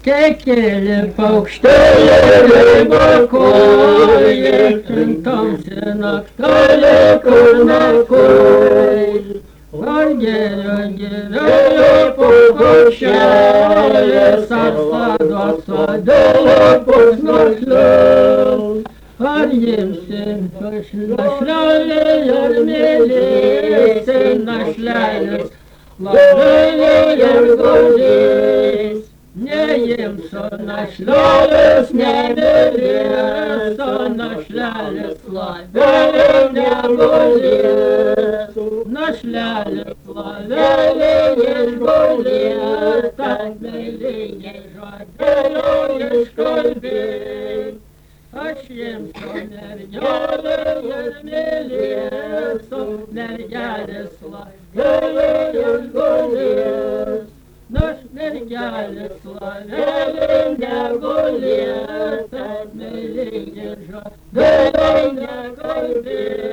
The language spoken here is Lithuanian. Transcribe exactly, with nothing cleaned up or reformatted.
Tekeli paukšteliai bakoja, tamsi naktali kurnakoj. Ar gėrio gėrėjo paukštelis, ar sado sadėlė pusnakliau. Ar jimsi našlelė ir mėlysi našlelis, labelė ir gaudys. Neimsiu našlelis, nemėlės, o našlelis labelė negulės. Našlelis labelė išgulės, tad mėlyje žodelio iškalbės. Aš imsiu mergelę ir mėlės, o mergelės labelė išgulės. Naš mergelės lavelė negulės, tad mėlyje žodelio nekalbės.